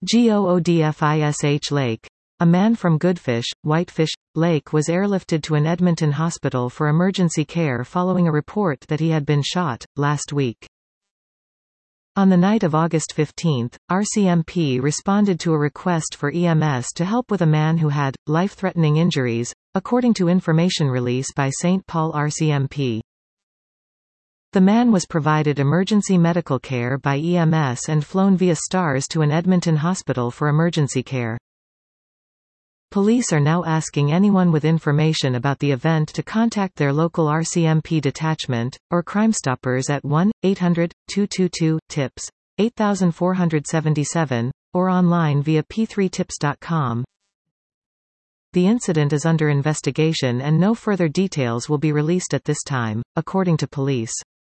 Goodfish Lake. A man from Goodfish, Whitefish, Lake was airlifted to an Edmonton hospital for emergency care following a report that he had been shot, last week. On the night of August 15, RCMP responded to a request for EMS to help with a man who had life-threatening injuries, according to information release by St. Paul RCMP. The man was provided emergency medical care by EMS and flown via STARS to an Edmonton hospital for emergency care. Police are now asking anyone with information about the event to contact their local RCMP detachment, or Crime Stoppers at 1-800-222-TIPS, 8477, or online via p3tips.com. The incident is under investigation and no further details will be released at this time, according to police.